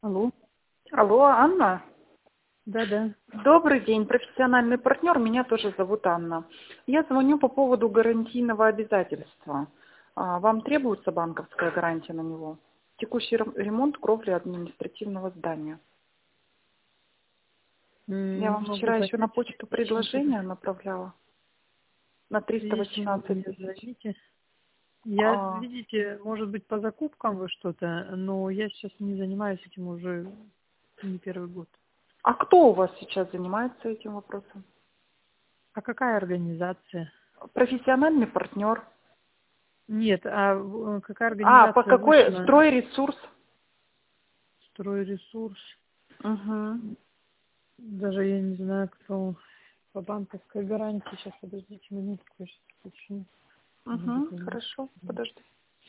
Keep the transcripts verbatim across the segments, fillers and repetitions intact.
Алло. Алло, Анна. Да-да. Добрый день, профессиональный партнер. Меня тоже зовут Анна. Я звоню по поводу гарантийного обязательства. А, Вам требуется банковская гарантия на него? Текущий рем- ремонт кровли административного здания. М, Я Не вам могу вчера еще на понять, почту о чем ты предложение направляла на триста и с чего вы восемнадцать мне тысяч. звоните. Я, А, видите, может быть, по закупкам вы что-то, но я сейчас не занимаюсь этим уже не первый год. а кто у вас сейчас занимается этим вопросом? А какая организация? Профессиональный партнер. Нет, а в- какая А, по организация какой? вышла? Стройресурс. Стройресурс. Угу. Даже я не знаю, кто по банковской гарантии. Сейчас, подождите минутку, я сейчас включу. Может Угу. быть, Хорошо, подожди.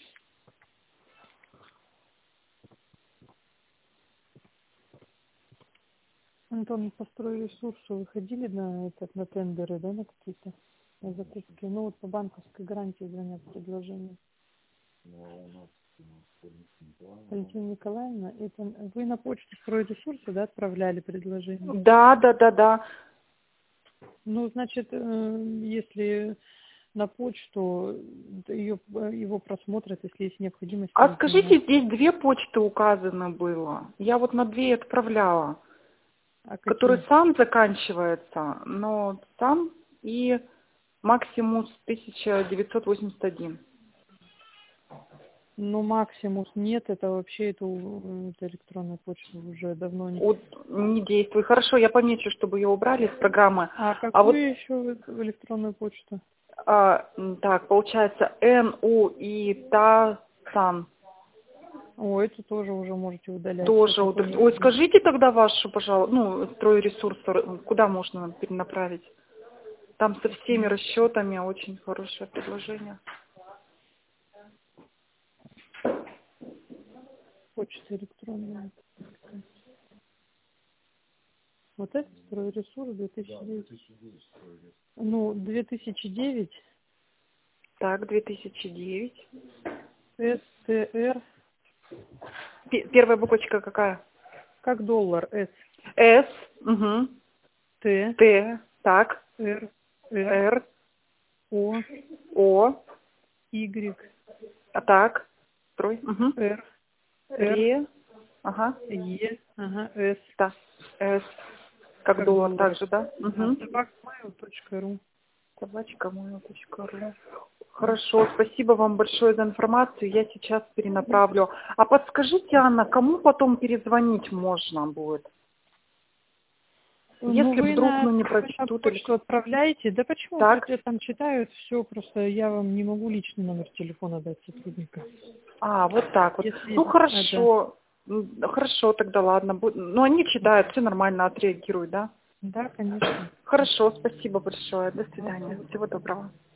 Антон, по стройресурсу выходили на этот, на тендеры, да, на какие-то на закупки? Ну вот по банковской гарантии звонят предложение. Валентина Николаевна, это вы на почту стройресурсы, да, отправляли предложение? Да, да, да, да. Ну, значит, э, если на почту ее, его просмотрят, если есть необходимость А перезвонят. скажите, здесь две почты указано было. Я вот на две отправляла, А который какие? сам заканчивается, но сам и Максимус тысяча девятьсот восемьдесят один. Ну, Максимус нет, это вообще эту, эту электронную почту уже давно не. Вот не действует. Хорошо, я помечу, чтобы ее убрали из программы. А А вот какую еще в электронную почту? а, м, так, получается Н У и Та Сан. О, это тоже уже можете удалять. Сейчас Тоже. я удал- помню. Ой, скажите тогда вашу, пожалуйста, ну, стройресурс, куда можно перенаправить? Там со всеми расчетами очень хорошее предложение. Почта электронная. Вот это стройресурс две тысячи девять. Ну, две тысячи девять Так, две тысячи девять. эс тэ эр, Пе- Первая буквочка какая? как доллар, С, С, угу, Т, Т, так, Р, Р, Р, О, О, Y, а так, строй, угу, Р, Р, Ре, ага, Е, ага, С, да, С, как как доллар доллар. также, да? А, Угу. собакмейл точка ру. Собачка моя точка ру. Хорошо, спасибо вам большое за информацию. Я сейчас перенаправлю. А подскажите, Анна, кому потом перезвонить можно будет? Ну, Если вы вдруг, на, ну, не вы на прочтут или... почту отправляете? Да почему? Так? Просто там читают все, просто я вам не могу личный номер телефона дать сотрудника. А, вот так вот. Ну, Если это... хорошо. М, Хорошо, тогда ладно. Бу- Ну, они читают, все нормально отреагируют, да? Да, конечно. Хорошо, спасибо большое. До Вот, свидания. Всего доброго.